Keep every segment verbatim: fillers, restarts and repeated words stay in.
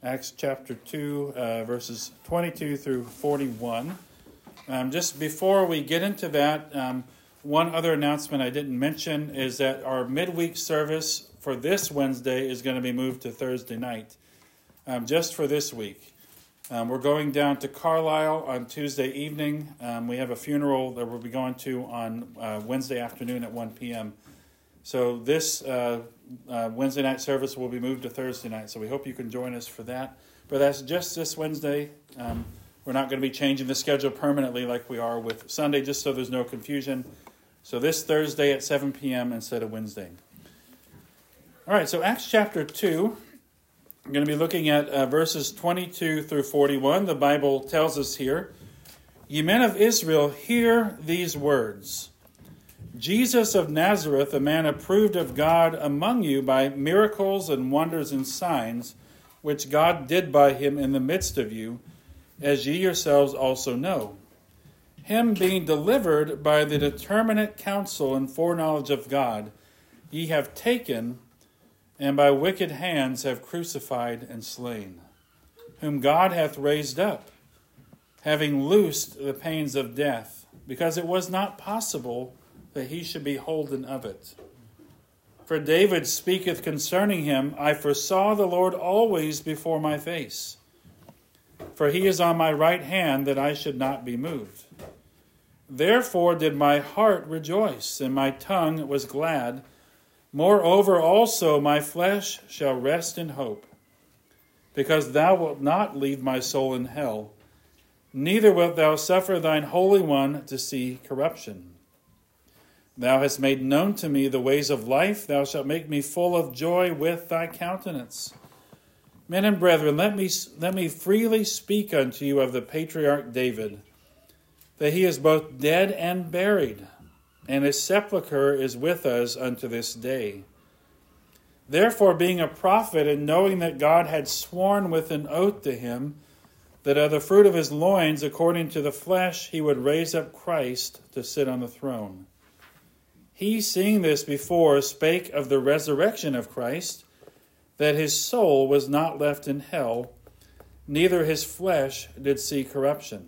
Acts chapter two, uh, verses twenty-two through forty-one. Um, just before we get into that, um, one other announcement I didn't mention is that our midweek service for this Wednesday is going to be moved to Thursday night, um, just for this week. Um, we're going down to Carlisle on Tuesday evening. Um, we have a funeral that we'll be going to on uh, Wednesday afternoon at one p.m. So this uh, uh, Wednesday night service will be moved to Thursday night. So we hope you can join us for that. But that's just this Wednesday. Um, we're not going to be changing the schedule permanently like we are with Sunday, just so there's no confusion. So this Thursday at seven p.m. instead of Wednesday. All right, so Acts chapter two. I'm going to be looking at uh, verses twenty-two through forty-one. The Bible tells us here, "Ye men of Israel, hear these words. Jesus of Nazareth, a man approved of God among you by miracles and wonders and signs, which God did by him in the midst of you, as ye yourselves also know. Him being delivered by the determinate counsel and foreknowledge of God, ye have taken, and by wicked hands have crucified and slain, whom God hath raised up, having loosed the pains of death, because it was not possible that he should be holden of it. For David speaketh concerning him, I foresaw the Lord always before my face. For he is on my right hand, that I should not be moved. Therefore did my heart rejoice, and my tongue was glad. Moreover also my flesh shall rest in hope, because thou wilt not leave my soul in hell, neither wilt thou suffer thine Holy One to see corruption. Thou hast made known to me the ways of life. Thou shalt make me full of joy with thy countenance. Men and brethren, let me, let me freely speak unto you of the patriarch David, that he is both dead and buried, and his sepulchre is with us unto this day. Therefore, being a prophet, and knowing that God had sworn with an oath to him, that of the fruit of his loins, according to the flesh, he would raise up Christ to sit on the throne. He, seeing this before, spake of the resurrection of Christ, that his soul was not left in hell, neither his flesh did see corruption.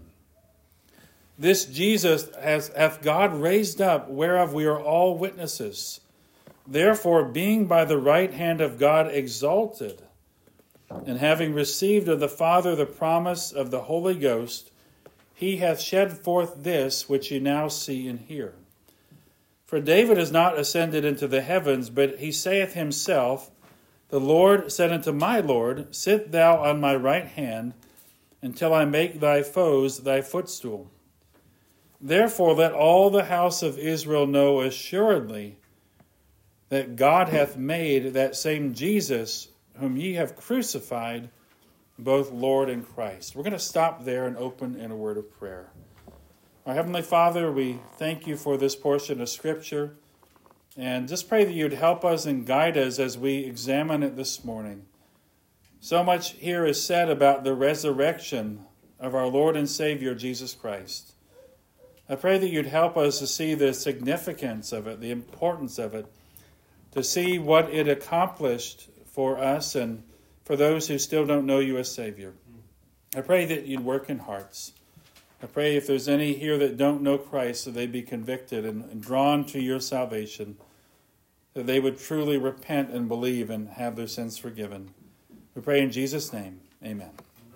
This Jesus has, hath God raised up, whereof we are all witnesses. Therefore, being by the right hand of God exalted, and having received of the Father the promise of the Holy Ghost, he hath shed forth this which ye now see and hear. For David is not ascended into the heavens, but he saith himself, The Lord said unto my Lord, Sit thou on my right hand, until I make thy foes thy footstool. Therefore let all the house of Israel know assuredly that God hath made that same Jesus, whom ye have crucified, both Lord and Christ." We're going to stop there and open in a word of prayer. Our Heavenly Father, we thank you for this portion of Scripture, and just pray that you'd help us and guide us as we examine it this morning. So much here is said about the resurrection of our Lord and Savior, Jesus Christ. I pray that you'd help us to see the significance of it, the importance of it, to see what it accomplished for us and for those who still don't know you as Savior. I pray that you'd work in hearts. I pray if there's any here that don't know Christ, that they be convicted and, and drawn to your salvation, that they would truly repent and believe and have their sins forgiven. We pray in Jesus' name, amen.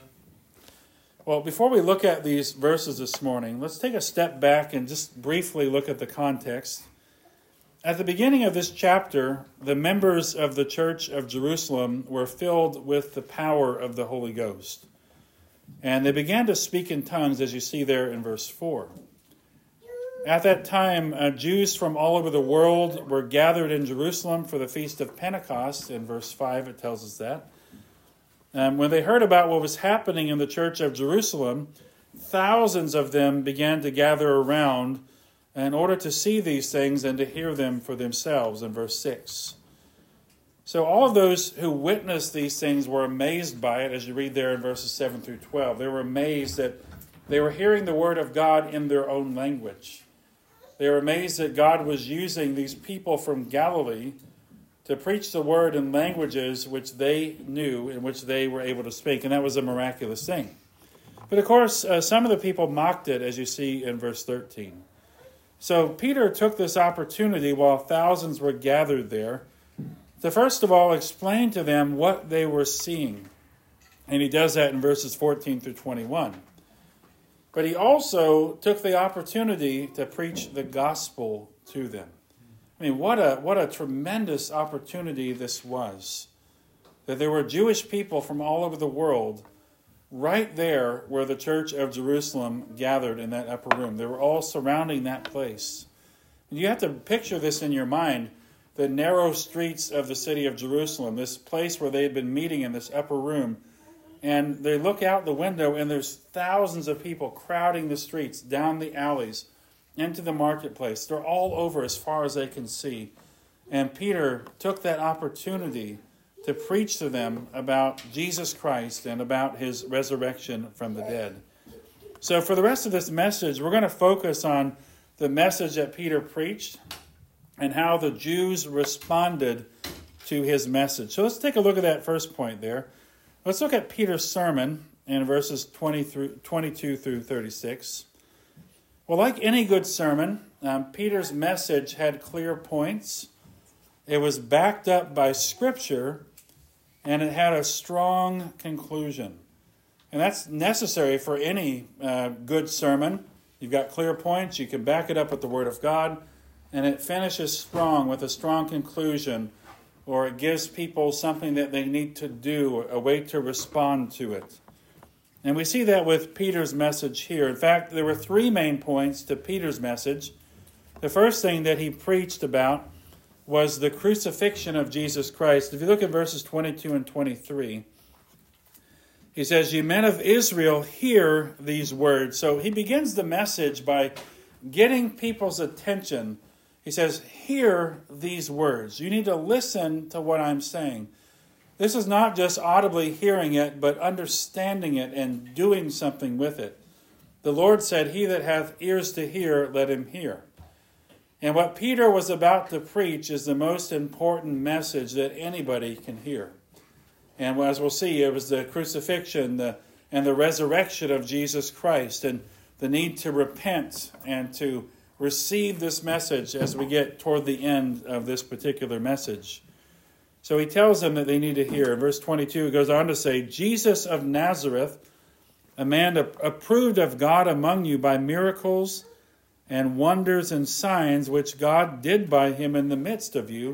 Well, before we look at these verses this morning, let's take a step back and just briefly look at the context. At the beginning of this chapter, the members of the Church of Jerusalem were filled with the power of the Holy Ghost. And they began to speak in tongues, as you see there in verse four. At that time, uh, Jews from all over the world were gathered in Jerusalem for the Feast of Pentecost. In verse five, it tells us that. Um, when they heard about what was happening in the Church of Jerusalem, thousands of them began to gather around in order to see these things and to hear them for themselves, in verse six. So all of those who witnessed these things were amazed by it, as you read there in verses seven through twelve. They were amazed that they were hearing the word of God in their own language. They were amazed that God was using these people from Galilee to preach the word in languages which they knew and which they were able to speak. And that was a miraculous thing. But of course, uh, some of the people mocked it, as you see in verse thirteen. So Peter took this opportunity while thousands were gathered there to first of all explain to them what they were seeing. And he does that in verses fourteen through twenty-one. But he also took the opportunity to preach the gospel to them. I mean, what a what a tremendous opportunity this was. That there were Jewish people from all over the world right there where the church of Jerusalem gathered in that upper room. They were all surrounding that place. And you have to picture this in your mind, the narrow streets of the city of Jerusalem, this place where they had been meeting in this upper room. And they look out the window and there's thousands of people crowding the streets, down the alleys, into the marketplace. They're all over as far as they can see. And Peter took that opportunity to preach to them about Jesus Christ and about his resurrection from the dead. So for the rest of this message, we're going to focus on the message that Peter preached and how the Jews responded to his message. So let's take a look at that first point there. Let's look at Peter's sermon in verses twenty through, twenty-two through thirty-six. Well, like any good sermon, um, Peter's message had clear points. It was backed up by Scripture, and it had a strong conclusion. And that's necessary for any uh, good sermon. You've got clear points, you can back it up with the Word of God, and it finishes strong with a strong conclusion, or it gives people something that they need to do, a way to respond to it. And we see that with Peter's message here. In fact, there were three main points to Peter's message. The first thing that he preached about was the crucifixion of Jesus Christ. If you look at verses twenty-two and twenty-three, he says, "You men of Israel, hear these words." So he begins the message by getting people's attention. He says, hear these words. You need to listen to what I'm saying. This is not just audibly hearing it, but understanding it and doing something with it. The Lord said, "He that hath ears to hear, let him hear." And what Peter was about to preach is the most important message that anybody can hear. And as we'll see, it was the crucifixion the, and the resurrection of Jesus Christ, and the need to repent and to receive this message as we get toward the end of this particular message. So he tells them that they need to hear. In verse twenty-two, he goes on to say, "Jesus of Nazareth, a man approved of God among you by miracles and wonders and signs which God did by him in the midst of you,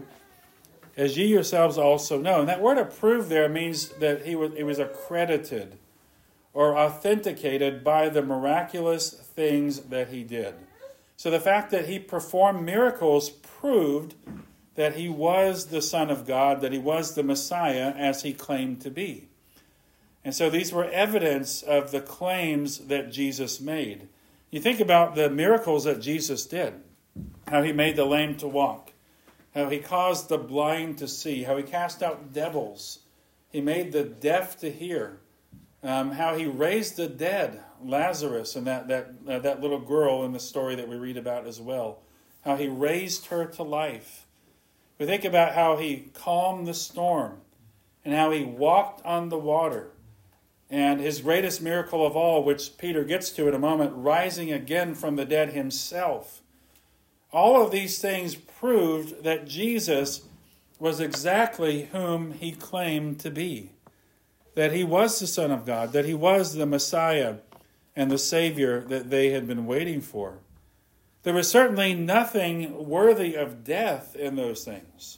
as ye yourselves also know." And that word approved there means that he was, it was accredited or authenticated by the miraculous things that he did. So the fact that he performed miracles proved that he was the Son of God, that he was the Messiah as he claimed to be. And so these were evidence of the claims that Jesus made. You think about the miracles that Jesus did, how he made the lame to walk, how he caused the blind to see, how he cast out devils, he made the deaf to hear, um, how he raised the dead, Lazarus and that, that, uh, that little girl in the story that we read about as well, how he raised her to life. We think about how he calmed the storm and how he walked on the water. And his greatest miracle of all, which Peter gets to in a moment, rising again from the dead himself. All of these things proved that Jesus was exactly whom he claimed to be. That he was the Son of God, that he was the Messiah and the Savior that they had been waiting for. There was certainly nothing worthy of death in those things.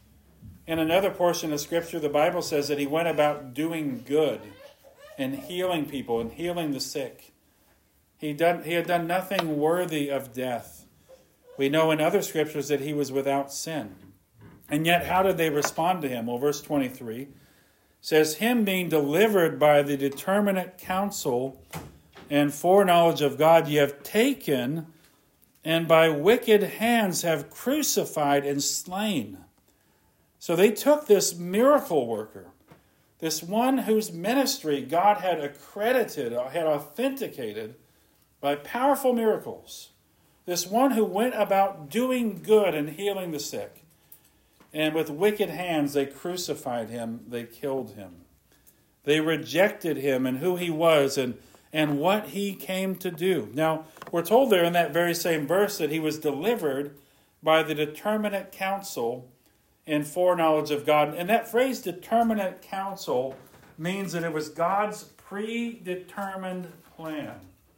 In another portion of Scripture, the Bible says that he went about doing good and healing people and healing the sick. He, done, he had done nothing worthy of death. We know in other Scriptures that he was without sin. And yet, how did they respond to him? Well, verse twenty-three says, "Him being delivered by the determinate counsel and foreknowledge of God, ye have taken, and by wicked hands have crucified and slain." So they took this miracle worker, this one whose ministry God had accredited, had authenticated by powerful miracles, this one who went about doing good and healing the sick. And with wicked hands they crucified him, they killed him. They rejected him and who he was and, and what he came to do. Now, we're told there in that very same verse that he was delivered by the determinate counsel and foreknowledge of God. And that phrase, determinate counsel, means that it was God's predetermined plan.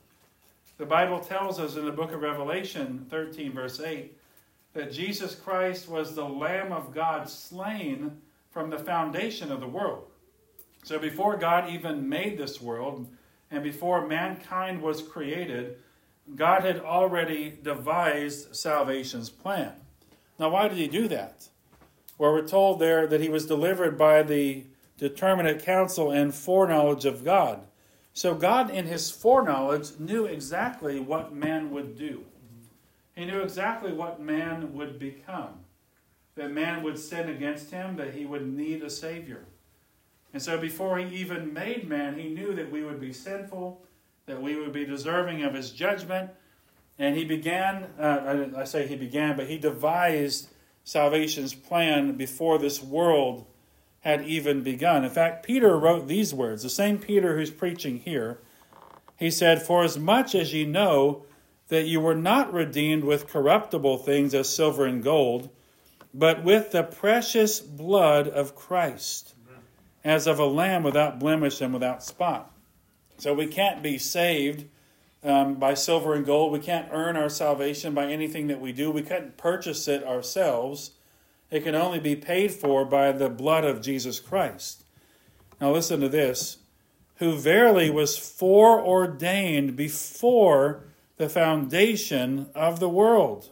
The Bible tells us in the book of Revelation thirteen, verse eight, that Jesus Christ was the Lamb of God slain from the foundation of the world. So before God even made this world, and before mankind was created, God had already devised salvation's plan. Now, why did he do that? Well, we're told there that he was delivered by the determinate counsel and foreknowledge of God. So God, in his foreknowledge, knew exactly what man would do. He knew exactly what man would become. That man would sin against him, that he would need a Savior. And so before he even made man, he knew that we would be sinful, that we would be deserving of his judgment. And he began, uh, I say he began, but he devised salvation's plan before this world had even begun. In fact, Peter wrote these words, the same Peter who's preaching here. He said, "For as much as ye know that you were not redeemed with corruptible things as silver and gold, but with the precious blood of Christ, as of a lamb without blemish and without spot." So we can't be saved um, by silver and gold. We can't earn our salvation by anything that we do. We couldn't purchase it ourselves. It can only be paid for by the blood of Jesus Christ. Now listen to this. "Who verily was foreordained before the foundation of the world,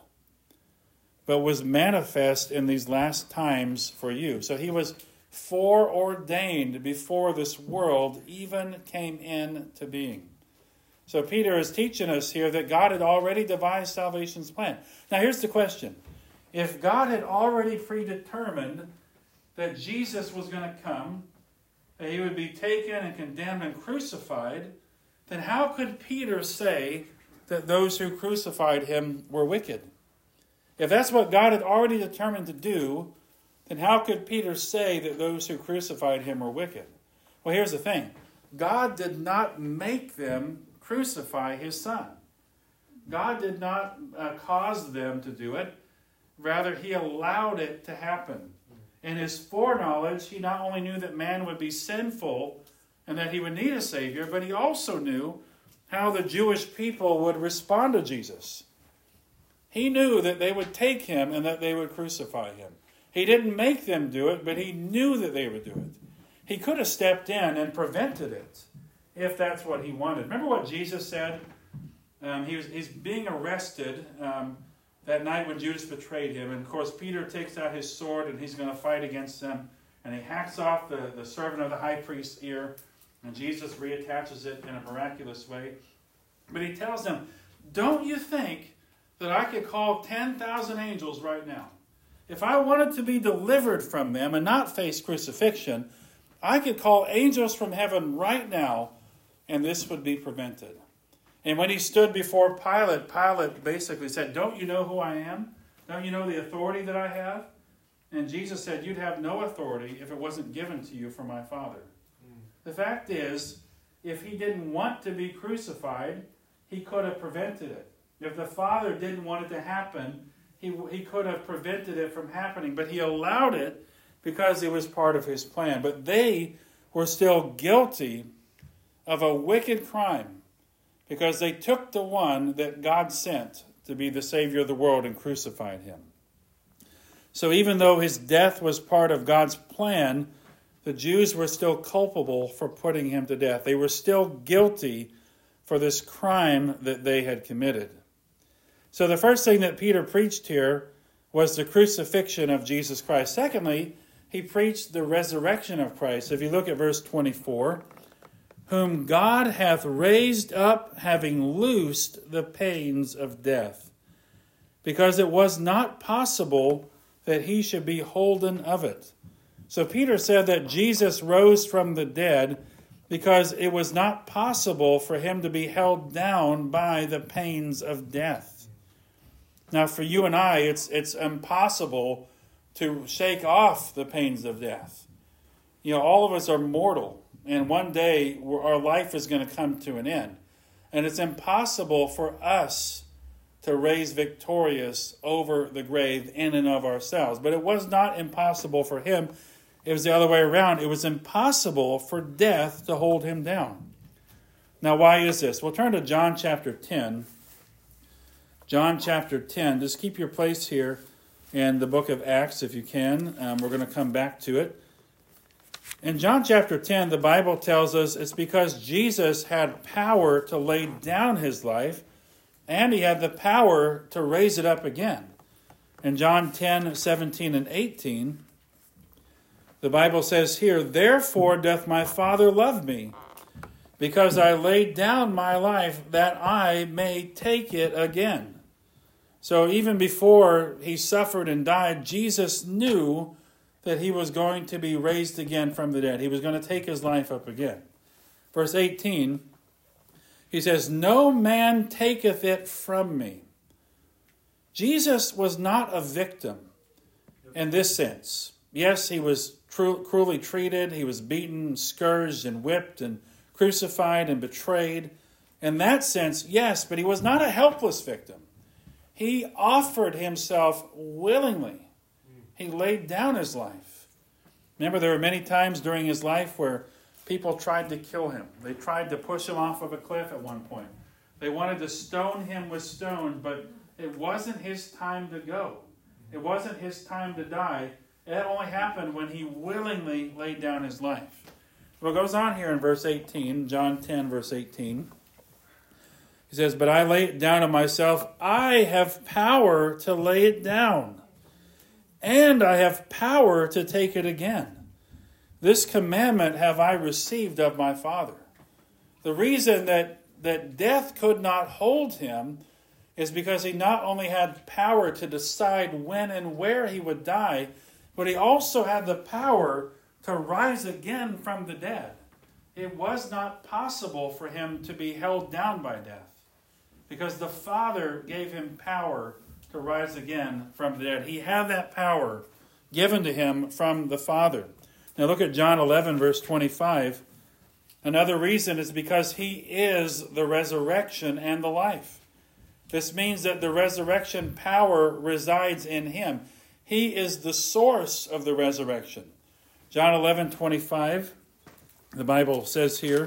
but was manifest in these last times for you." So he was foreordained before this world even came into being. So Peter is teaching us here that God had already devised salvation's plan. Now here's the question. If God had already predetermined that Jesus was going to come, that he would be taken and condemned and crucified, then how could Peter say that those who crucified him were wicked? If that's what God had already determined to do, then how could Peter say that those who crucified him were wicked? Well, here's the thing. God did not make them crucify his son. God did not uh, cause them to do it. Rather, he allowed it to happen. In his foreknowledge, he not only knew that man would be sinful and that he would need a Savior, but he also knew how the Jewish people would respond to Jesus. He knew that they would take him and that they would crucify him. He didn't make them do it, but he knew that they would do it. He could have stepped in and prevented it if that's what he wanted. Remember what Jesus said? Um, he was, he's being arrested um, that night when Judas betrayed him. And of course, Peter takes out his sword and he's going to fight against them. And he hacks off the, the servant of the high priest's ear. And Jesus reattaches it in a miraculous way. But he tells them, "Don't you think that I could call ten thousand angels right now? If I wanted to be delivered from them and not face crucifixion, I could call angels from heaven right now, and this would be prevented." And when he stood before Pilate, Pilate basically said, "Don't you know who I am? Don't you know the authority that I have?" And Jesus said, "You'd have no authority if it wasn't given to you from my Father." Mm. The fact is, if he didn't want to be crucified, he could have prevented it. If the Father didn't want it to happen, he, he could have prevented it from happening. But he allowed it because it was part of his plan. But they were still guilty of a wicked crime because they took the one that God sent to be the Savior of the world and crucified him. So even though his death was part of God's plan, the Jews were still culpable for putting him to death. They were still guilty for this crime that they had committed. So the first thing that Peter preached here was the crucifixion of Jesus Christ. Secondly, he preached the resurrection of Christ. If you look at verse twenty-four, "Whom God hath raised up, having loosed the pains of death, because it was not possible that he should be holden of it." So Peter said that Jesus rose from the dead because it was not possible for him to be held down by the pains of death. Now, for you and I, it's it's impossible to shake off the pains of death. You know, all of us are mortal, and one day our life is going to come to an end. And it's impossible for us to raise victorious over the grave in and of ourselves. But it was not impossible for him. It was the other way around. It was impossible for death to hold him down. Now, why is this? We'll turn to John chapter ten. John chapter ten. Just keep your place here in the book of Acts if you can. Um, we're going to come back to it. In John chapter ten, the Bible tells us it's because Jesus had power to lay down his life, and he had the power to raise it up again. In John ten, seventeen, and eighteen, the Bible says here, "Therefore doth my Father love me, because I laid down my life that I may take it again." So even before he suffered and died, Jesus knew that he was going to be raised again from the dead. He was going to take his life up again. Verse eighteen, he says, "No man taketh it from me." Jesus was not a victim in this sense. Yes, he was tru- cruelly treated. He was beaten, scourged, and whipped, and crucified, and betrayed. In that sense, yes, but he was not a helpless victim. He offered himself willingly. He laid down his life. Remember, there were many times during his life where people tried to kill him. They tried to push him off of a cliff at one point. They wanted to stone him with stones, but it wasn't his time to go. It wasn't his time to die. It only happened when he willingly laid down his life. Well, it goes on here in verse eighteen, John ten, verse eighteen. He says, "But I lay it down of myself. I have power to lay it down, and I have power to take it again. This commandment have I received of my Father." The reason that, that death could not hold him is because he not only had power to decide when and where he would die, but he also had the power to rise again from the dead. It was not possible for him to be held down by death, because the Father gave him power to rise again from the dead. He had that power given to him from the Father. Now look at John eleven, verse twenty-five. Another reason is because he is the resurrection and the life. This means that the resurrection power resides in him. He is the source of the resurrection. John eleven, twenty-five, the Bible says here,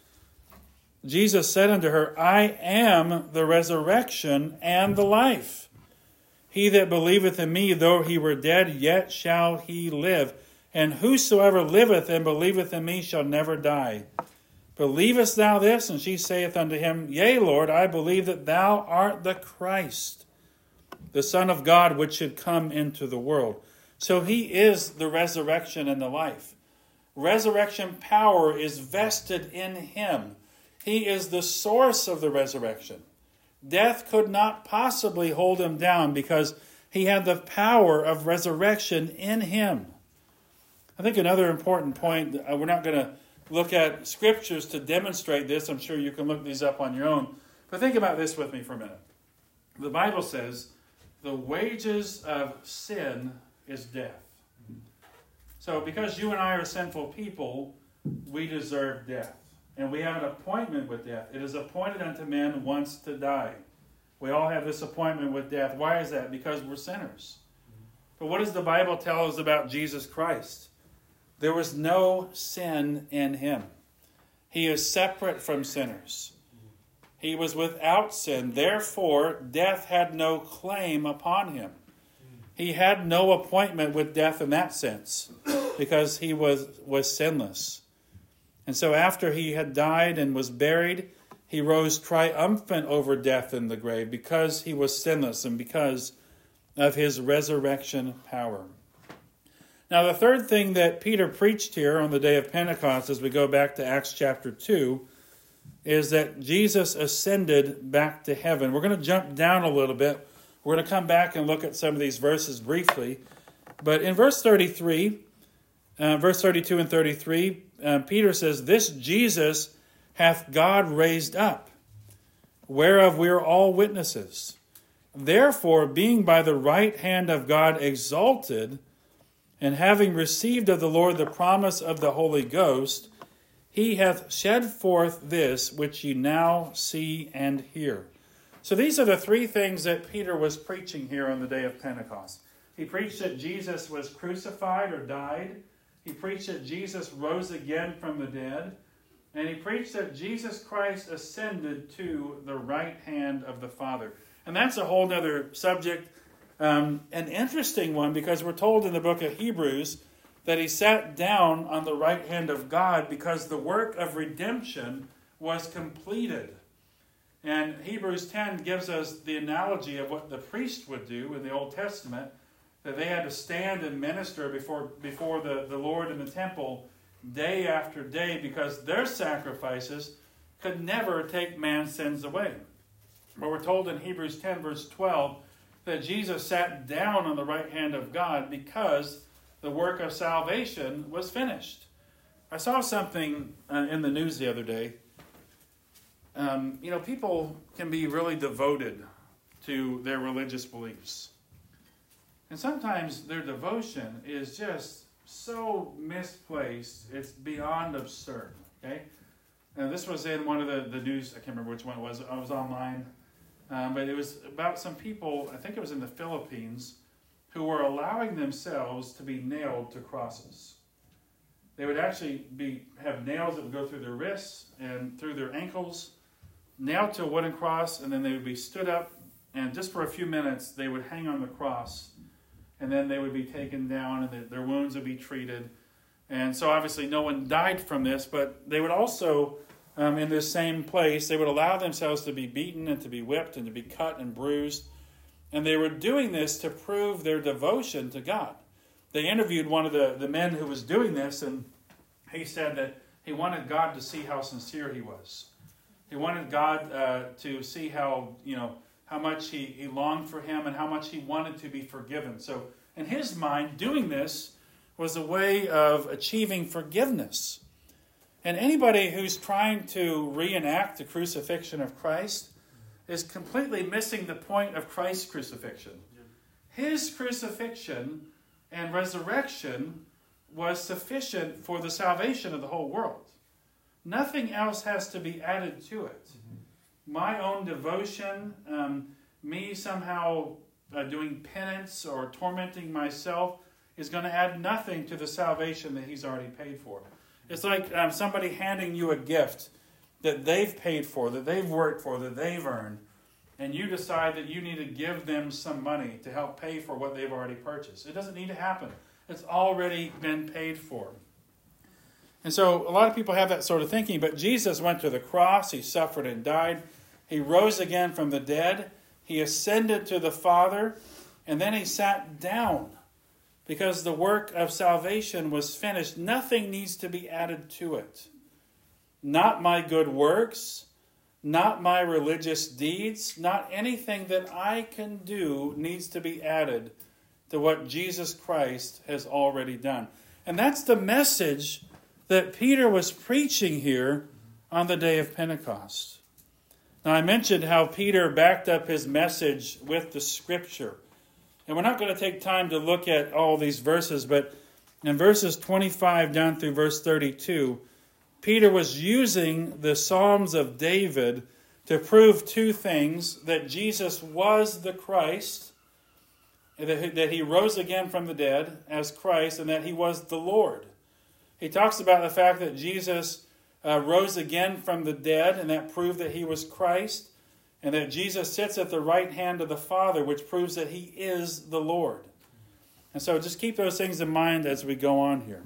Jesus said unto her, "I am the resurrection and the life. He that believeth in me, though he were dead, yet shall he live. And whosoever liveth and believeth in me shall never die. Believest thou this?" And she saith unto him, "Yea, Lord, I believe that thou art the Christ, the Son of God, which should come into the world." So he is the resurrection and the life. Resurrection power is vested in him. He is the source of the resurrection. Death could not possibly hold him down because he had the power of resurrection in him. I think another important point, we're not going to look at scriptures to demonstrate this. I'm sure you can look these up on your own. But think about this with me for a minute. The Bible says the wages of sin is death. So because you and I are sinful people, we deserve death. And we have an appointment with death. It is appointed unto men once to die. We all have this appointment with death. Why is that? Because we're sinners. But what does the Bible tell us about Jesus Christ? There was no sin in him. He is separate from sinners. He was without sin. Therefore, death had no claim upon him. He had no appointment with death in that sense because he was, was sinless. And so after he had died and was buried, he rose triumphant over death in the grave because he was sinless and because of his resurrection power. Now, the third thing that Peter preached here on the day of Pentecost, as we go back to Acts chapter two, is that Jesus ascended back to heaven. We're going to jump down a little bit. We're going to come back and look at some of these verses briefly. But in verse thirty-three, uh, verse thirty-two and thirty-three, uh, Peter says, "This Jesus hath God raised up, whereof we are all witnesses. Therefore, being by the right hand of God exalted, And having received of the Lord the promise of the Holy Ghost, he hath shed forth this which ye now see and hear. So these are the three things that Peter was preaching here on the day of Pentecost. He preached that Jesus was crucified or died. He preached that Jesus rose again from the dead. And he preached that Jesus Christ ascended to the right hand of the Father. And that's a whole other subject, um, an interesting one, because we're told in the book of Hebrews that he sat down on the right hand of God because the work of redemption was completed. And Hebrews ten gives us the analogy of what the priest would do in the Old Testament, that they had to stand and minister before, before the, the Lord in the temple day after day because their sacrifices could never take man's sins away. But we're told in Hebrews ten, verse twelve, that Jesus sat down on the right hand of God because the work of salvation was finished. I saw something uh, in the news the other day. Um, you know, people can be really devoted to their religious beliefs. And sometimes their devotion is just so misplaced, it's beyond absurd. Okay? And this was in one of the, the news, I can't remember which one it was, I was online. Um, but it was about some people, I think it was in the Philippines, who were allowing themselves to be nailed to crosses. They would actually be have nails that would go through their wrists and through their ankles, nailed to a wooden cross, and then they would be stood up, and just for a few minutes, they would hang on the cross, and then they would be taken down, and the, their wounds would be treated. And so obviously no one died from this, but they would also, um, in this same place, they would allow themselves to be beaten and to be whipped and to be cut and bruised. And they were doing this to prove their devotion to God. They interviewed one of the, the men who was doing this, and he said that he wanted God to see how sincere he was. He wanted God uh, to see how, you know, how much he, he longed for him and how much he wanted to be forgiven. So in his mind, doing this was a way of achieving forgiveness. And anybody who's trying to reenact the crucifixion of Christ is completely missing the point of Christ's crucifixion. His crucifixion and resurrection was sufficient for the salvation of the whole world. Nothing else has to be added to it. Mm-hmm. My own devotion, um, me somehow uh, doing penance or tormenting myself is going to add nothing to the salvation that he's already paid for. It's like um, somebody handing you a gift that they've paid for, that they've worked for, that they've earned, and you decide that you need to give them some money to help pay for what they've already purchased. It doesn't need to happen. It's already been paid for. And so a lot of people have that sort of thinking, but Jesus went to the cross, he suffered and died, he rose again from the dead, he ascended to the Father, and then he sat down because the work of salvation was finished. Nothing needs to be added to it. Not my good works, not my religious deeds, not anything that I can do needs to be added to what Jesus Christ has already done. And that's the message that Peter was preaching here on the day of Pentecost. Now, I mentioned how Peter backed up his message with the Scripture. And we're not going to take time to look at all these verses, but in verses twenty-five down through verse thirty-two, Peter was using the Psalms of David to prove two things: that Jesus was the Christ, that he rose again from the dead as Christ, and that he was the Lord. He talks about the fact that Jesus uh, rose again from the dead, and that proved that he was Christ, and that Jesus sits at the right hand of the Father, which proves that he is the Lord. And so just keep those things in mind as we go on here.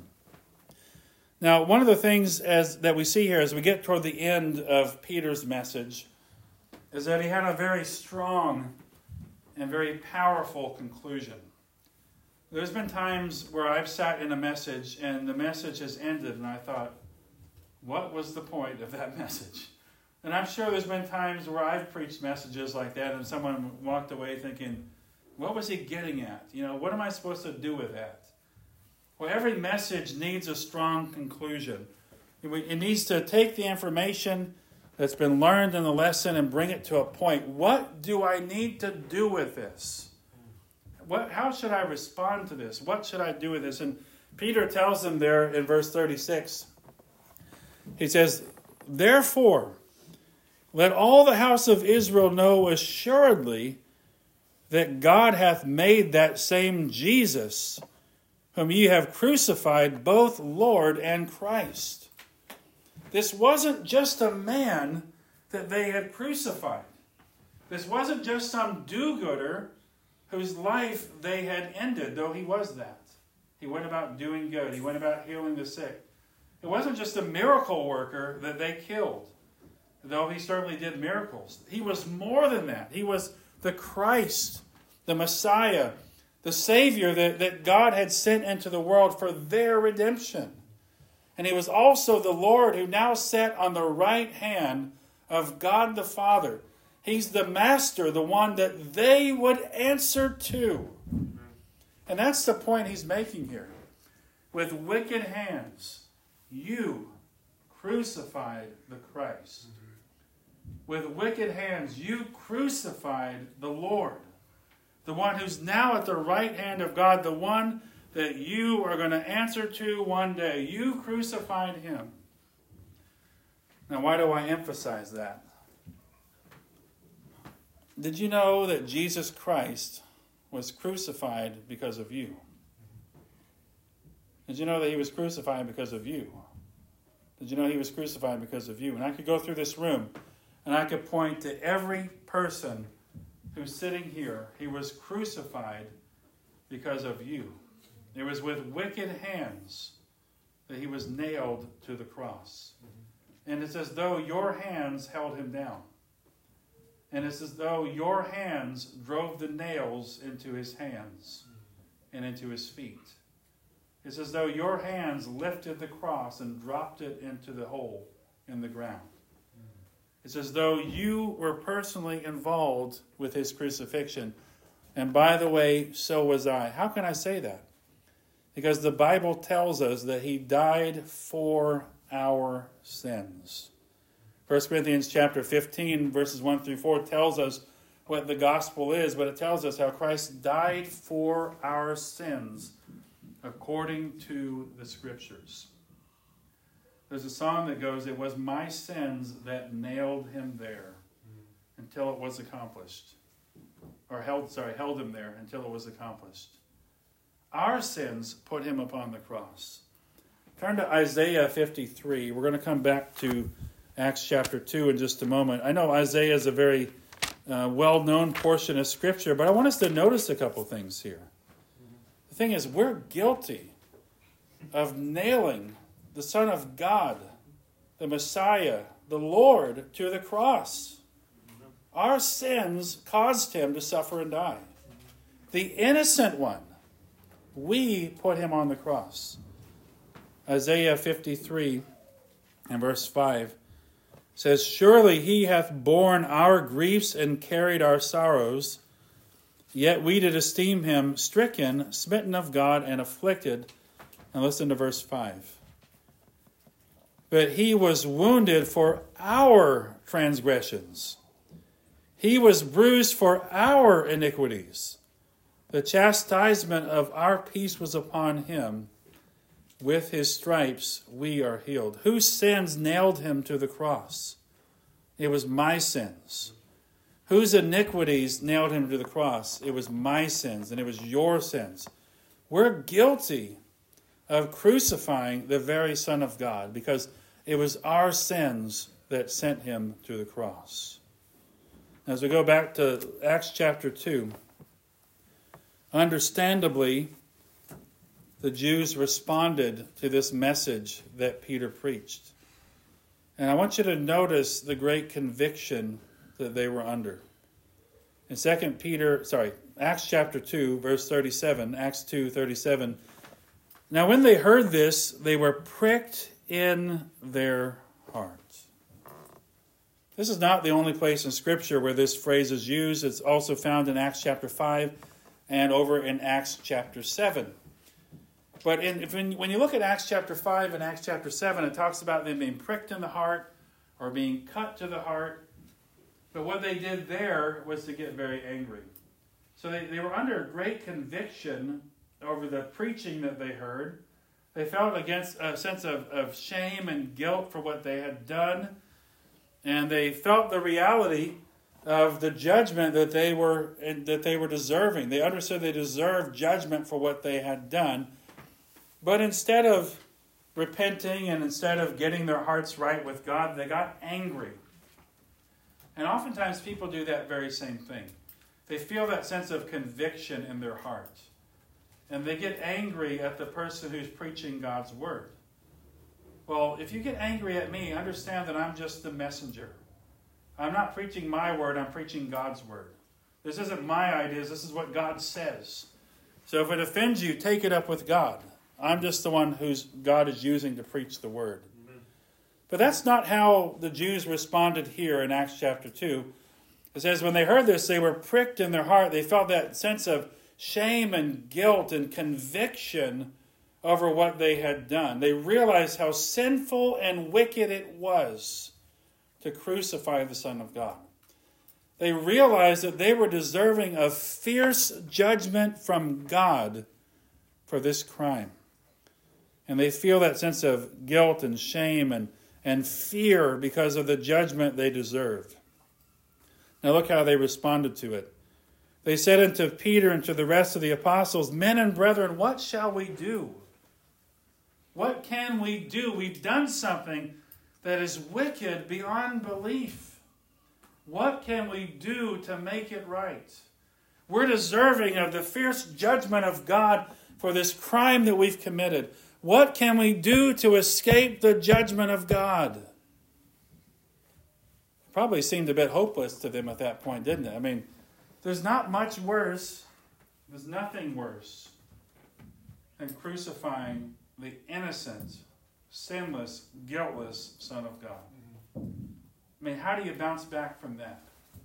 Now, one of the things as that we see here as we get toward the end of Peter's message is that he had a very strong and very powerful conclusion. There's been times where I've sat in a message and the message has ended and I thought, what was the point of that message? And I'm sure there's been times where I've preached messages like that and someone walked away thinking, what was he getting at? You know, what am I supposed to do with that? Well, every message needs a strong conclusion. It needs to take the information that's been learned in the lesson and bring it to a point. What do I need to do with this? what, how should I respond to this? What should I do with this? And Peter tells them there in verse thirty-six, he says, therefore, let all the house of Israel know assuredly that God hath made that same Jesus, whom ye have crucified, both Lord and Christ. This wasn't just a man that they had crucified. This wasn't just some do-gooder whose life they had ended, though he was that. He went about doing good. He went about healing the sick. It wasn't just a miracle worker that they killed, though he certainly did miracles. He was more than that. He was the Christ, the Messiah, the Savior that, that God had sent into the world for their redemption. And he was also the Lord who now sat on the right hand of God the Father. He's the Master, the one that they would answer to. And that's the point he's making here. With wicked hands, you crucified the Christ. With wicked hands, you crucified the Lord. The one who's now at the right hand of God, the one that you are going to answer to one day. You crucified him. Now, why do I emphasize that? Did you know that Jesus Christ was crucified because of you? Did you know that he was crucified because of you? Did you know he was crucified because of you? And I could go through this room and I could point to every person who's sitting here. He was crucified because of you. It was with wicked hands that he was nailed to the cross. And it's as though your hands held him down. And it's as though your hands drove the nails into his hands and into his feet. It's as though your hands lifted the cross and dropped it into the hole in the ground. It's as though you were personally involved with his crucifixion. And by the way, so was I. How can I say that? Because the Bible tells us that he died for our sins. First Corinthians chapter fifteen, verses one through four tells us what the gospel is, but it tells us how Christ died for our sins according to the Scriptures. There's a song that goes, it was my sins that nailed him there until it was accomplished. Or held, sorry, held him there until it was accomplished. Our sins put him upon the cross. Turn to Isaiah fifty-three. We're going to come back to Acts chapter two in just a moment. I know Isaiah is a very uh, well-known portion of Scripture, but I want us to notice a couple things here. The thing is, we're guilty of nailing the Son of God, the Messiah, the Lord, to the cross. Our sins caused him to suffer and die. The innocent one, we put him on the cross. Isaiah fifty-three and verse five says, surely he hath borne our griefs and carried our sorrows, yet we did esteem him stricken, smitten of God, and afflicted. And listen to verse five. But he was wounded for our transgressions. He was bruised for our iniquities. The chastisement of our peace was upon him. With his stripes we are healed. Whose sins nailed him to the cross? It was my sins. Whose iniquities nailed him to the cross? It was my sins, and it was your sins. We're guilty of crucifying the very Son of God because it was our sins that sent him to the cross. As we go back to Acts chapter two, understandably, the Jews responded to this message that Peter preached. And I want you to notice the great conviction that they were under. In Second Peter, sorry, Acts chapter two, verse thirty-seven, Acts two, thirty-seven. Now when they heard this, they were pricked in their hearts. This is not the only place in Scripture where this phrase is used. It's also found in Acts chapter five and over in Acts chapter seven. But in, if, when, when you look at Acts chapter five and Acts chapter seven, it talks about them being pricked in the heart or being cut to the heart. But what they did there was to get very angry. So they, they were under great conviction over the preaching that they heard. They felt against a sense of, of shame and guilt for what they had done. And they felt the reality of the judgment that they were that they were deserving. They understood they deserved judgment for what they had done. But instead of repenting and instead of getting their hearts right with God, they got angry. And oftentimes people do that very same thing. They feel that sense of conviction in their heart. And they get angry at the person who's preaching God's word. Well, if you get angry at me, understand that I'm just the messenger. I'm not preaching my word, I'm preaching God's word. This isn't my ideas, this is what God says. So if it offends you, take it up with God. I'm just the one who's God is using to preach the word. Amen. But that's not how the Jews responded here in Acts chapter two. It says when they heard this, they were pricked in their heart. They felt that sense of shame and guilt and conviction over what they had done. They realized how sinful and wicked it was to crucify the Son of God. They realized that they were deserving of fierce judgment from God for this crime. And they feel that sense of guilt and shame and, and fear because of the judgment they deserved. Now look how they responded to it. They said unto Peter and to the rest of the apostles, Men and brethren, what shall we do? What can we do? We've done something that is wicked beyond belief. What can we do to make it right? We're deserving of the fierce judgment of God for this crime that we've committed. What can we do to escape the judgment of God? It probably seemed a bit hopeless to them at that point, didn't it? I mean, there's not much worse, there's nothing worse than crucifying the innocent, sinless, guiltless Son of God. I mean, how do you bounce back from that?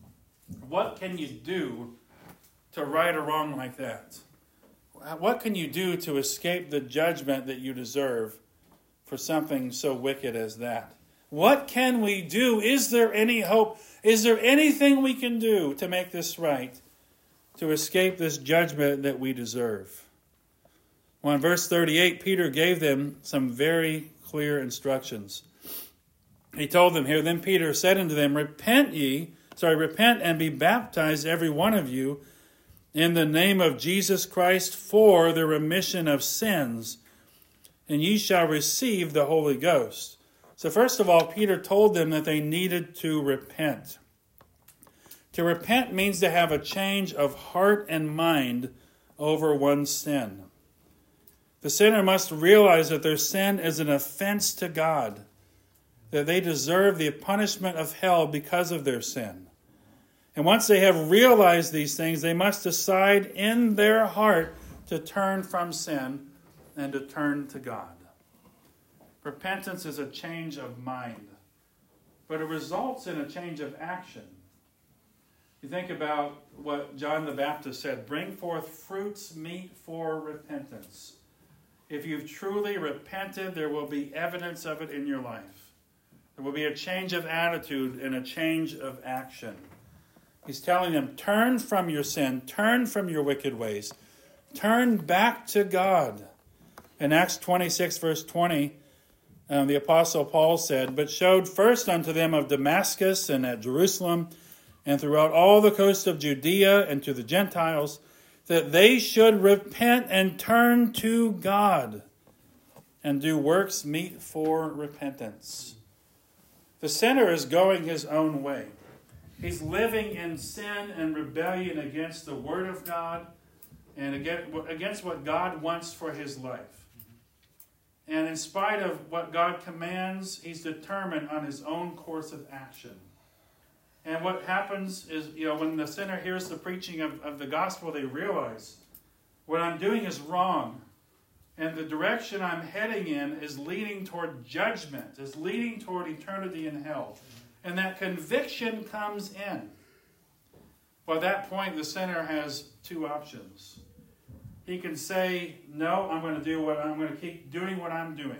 What can you do to right a wrong like that? What can you do to escape the judgment that you deserve for something so wicked as that? What can we do? Is there any hope? Is there anything we can do to make this right? To escape this judgment that we deserve? Well, in verse thirty-eight, Peter gave them some very clear instructions. He told them here, Then Peter said unto them, Repent ye, sorry, repent and be baptized every one of you in the name of Jesus Christ for the remission of sins, and ye shall receive the Holy Ghost. So first of all, Peter told them that they needed to repent. To repent means to have a change of heart and mind over one's sin. The sinner must realize that their sin is an offense to God, that they deserve the punishment of hell because of their sin. And once they have realized these things, they must decide in their heart to turn from sin and to turn to God. Repentance is a change of mind, but it results in a change of action. You think about what John the Baptist said, Bring forth fruits meet for repentance. If you've truly repented, there will be evidence of it in your life. There will be a change of attitude and a change of action. He's telling them, turn from your sin, turn from your wicked ways, turn back to God. In Acts twenty-six, verse twenty, um, the Apostle Paul said, But showed first unto them of Damascus and at Jerusalem and throughout all the coast of Judea and to the Gentiles, that they should repent and turn to God and do works meet for repentance. The sinner is going his own way. He's living in sin and rebellion against the Word of God and against what God wants for his life. And in spite of what God commands, he's determined on his own course of action. And what happens is, you know, when the sinner hears the preaching of, of the gospel, they realize what I'm doing is wrong. And the direction I'm heading in is leading toward judgment, is leading toward eternity in hell. And that conviction comes in. Well, at that point, the sinner has two options. He can say, no, I'm going to do what I'm going to keep doing what I'm doing.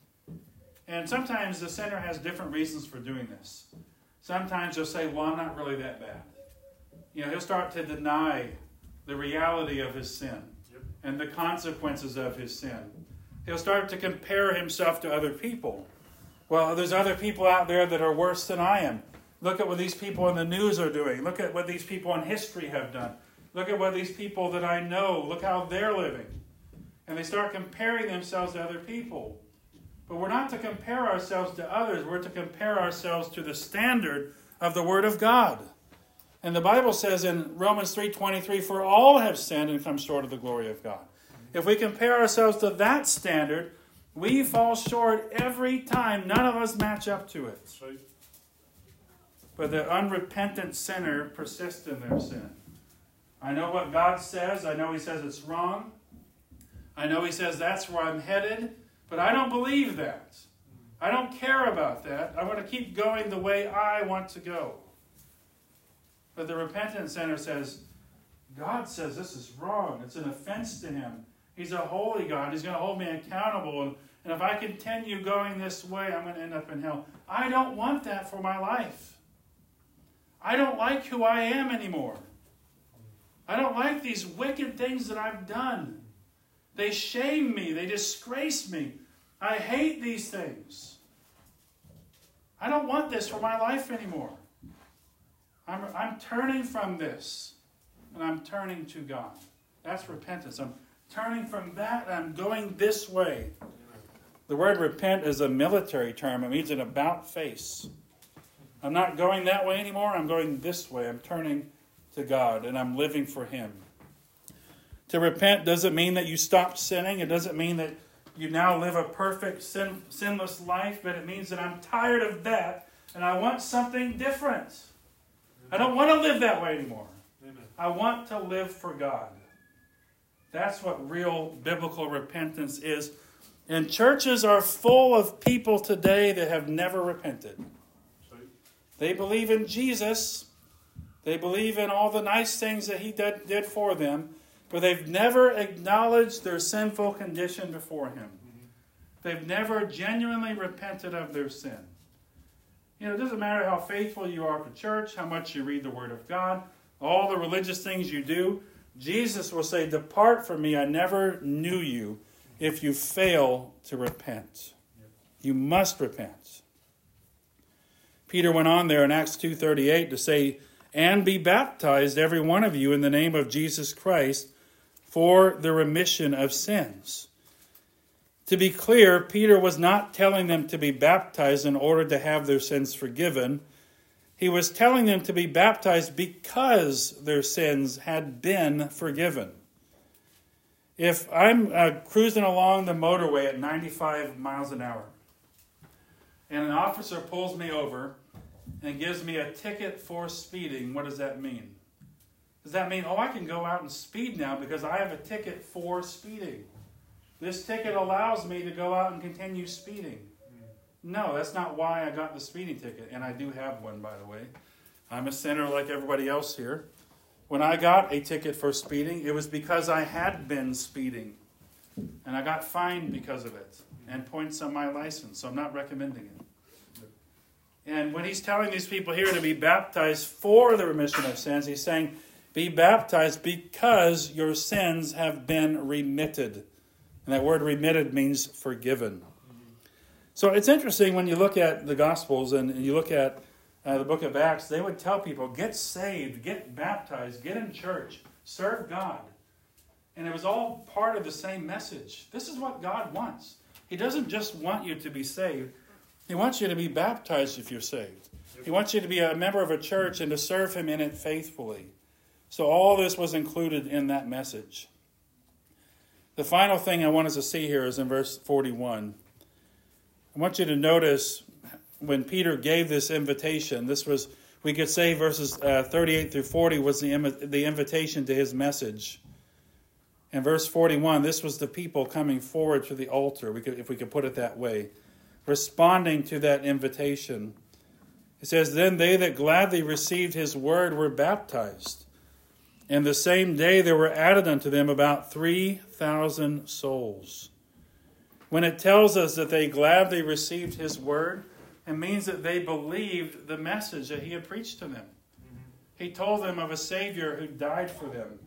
And sometimes the sinner has different reasons for doing this. Sometimes he'll say, well, I'm not really that bad. You know, he'll start to deny the reality of his sin yep. and the consequences of his sin. He'll start to compare himself to other people. Well, there's other people out there that are worse than I am. Look at what these people in the news are doing. Look at what these people in history have done. Look at what these people that I know, look how they're living. And they start comparing themselves to other people. But we're not to compare ourselves to others. We're to compare ourselves to the standard of the Word of God. And the Bible says in Romans three twenty-three, for all have sinned and come short of the glory of God. If we compare ourselves to that standard, we fall short every time. None of us match up to it. But the unrepentant sinner persists in their sin. I know what God says. I know He says it's wrong. I know He says that's where I'm headed. But I don't believe that. I don't care about that. I want to keep going the way I want to go. But the repentant sinner says, God says this is wrong. It's an offense to Him. He's a holy God. He's going to hold me accountable. And, and if I continue going this way, I'm going to end up in hell. I don't want that for my life. I don't like who I am anymore. I don't like these wicked things that I've done. They shame me. They disgrace me. I hate these things. I don't want this for my life anymore. I'm, I'm turning from this, and I'm turning to God. That's repentance. I'm turning from that, and I'm going this way. The word repent is a military term. It means an about face. I'm not going that way anymore. I'm going this way. I'm turning to God, and I'm living for Him. To repent doesn't mean that you stop sinning. It doesn't mean that you now live a perfect, sin, sinless life, but it means that I'm tired of that, and I want something different. I don't want to live that way anymore. Amen. I want to live for God. That's what real biblical repentance is. And churches are full of people today that have never repented. They believe in Jesus. They believe in all the nice things that He did, did for them. But they've never acknowledged their sinful condition before Him. They've never genuinely repented of their sin. You know, it doesn't matter how faithful you are to church, how much you read the Word of God, all the religious things you do. Jesus will say, depart from me, I never knew you, if you fail to repent. You must repent. Peter went on there in Acts two thirty-eight to say, and be baptized, every one of you, in the name of Jesus Christ, for the remission of sins. To be clear, Peter was not telling them to be baptized in order to have their sins forgiven. He was telling them to be baptized because their sins had been forgiven. If I'm uh, cruising along the motorway at ninety-five miles an hour, and an officer pulls me over and gives me a ticket for speeding, what does that mean? Does that mean, oh, I can go out and speed now because I have a ticket for speeding? This ticket allows me to go out and continue speeding. No, that's not why I got the speeding ticket, and I do have one, by the way. I'm a sinner like everybody else here. When I got a ticket for speeding, it was because I had been speeding, and I got fined because of it, and points on my license, so I'm not recommending it. And when he's telling these people here to be baptized for the remission of sins, he's saying, be baptized because your sins have been remitted. And that word remitted means forgiven. So it's interesting when you look at the Gospels and you look at uh, the book of Acts, they would tell people, get saved, get baptized, get in church, serve God. And it was all part of the same message. This is what God wants. He doesn't just want you to be saved. He wants you to be baptized if you're saved. He wants you to be a member of a church and to serve Him in it faithfully. So all this was included in that message. The final thing I want us to see here is in verse forty-one. I want you to notice when Peter gave this invitation, this was, we could say verses uh, thirty-eight through forty was the, the invitation to his message. And verse forty-one, this was the people coming forward to the altar, we could, if we could put it that way, responding to that invitation. It says, then they that gladly received his word were baptized. And the same day there were added unto them about three thousand souls. When it tells us that they gladly received his word, it means that they believed the message that he had preached to them. Mm-hmm. He told them of a Savior who died for them,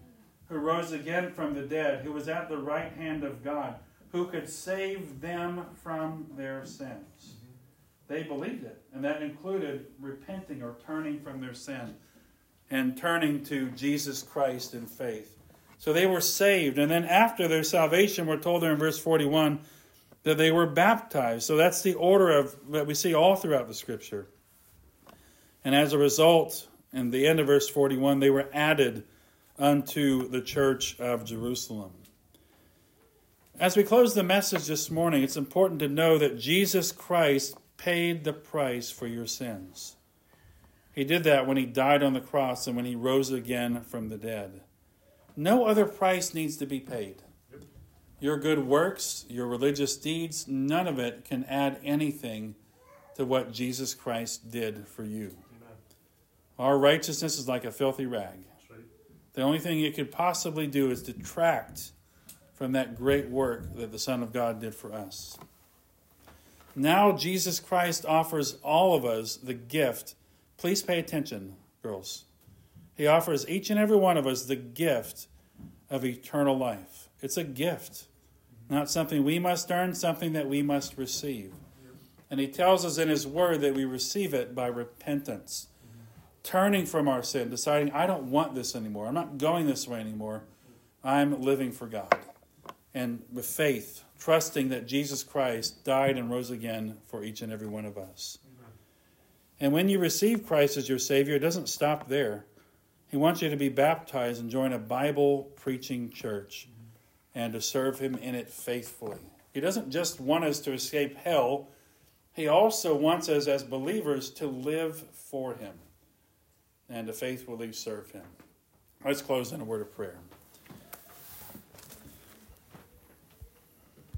who rose again from the dead, who was at the right hand of God, who could save them from their sins. They believed it, and that included repenting or turning from their sin and turning to Jesus Christ in faith. So they were saved, and then after their salvation, we're told there in verse forty-one that they were baptized. So that's the order of that we see all throughout the Scripture. And as a result, in the end of verse forty-one, they were added unto the church of Jerusalem. As we close the message this morning, it's important to know that Jesus Christ paid the price for your sins. He did that when he died on the cross and when he rose again from the dead. No other price needs to be paid. Your good works, your religious deeds, none of it can add anything to what Jesus Christ did for you. Amen. Our righteousness is like a filthy rag. Right. The only thing it could possibly do is detract from that great work that the Son of God did for us. Now Jesus Christ offers all of us the gift. Please pay attention, girls. He offers each and every one of us the gift of eternal life. It's a gift, not something we must earn, something that we must receive. And he tells us in his word that we receive it by repentance, turning from our sin, deciding, I don't want this anymore. I'm not going this way anymore. I'm living for God. And with faith, trusting that Jesus Christ died and rose again for each and every one of us. Amen. And when you receive Christ as your Savior, it doesn't stop there. He wants you to be baptized and join a Bible-preaching church and to serve him in it faithfully. He doesn't just want us to escape hell. He also wants us as believers to live for him and to faithfully serve him. Let's close in a word of prayer.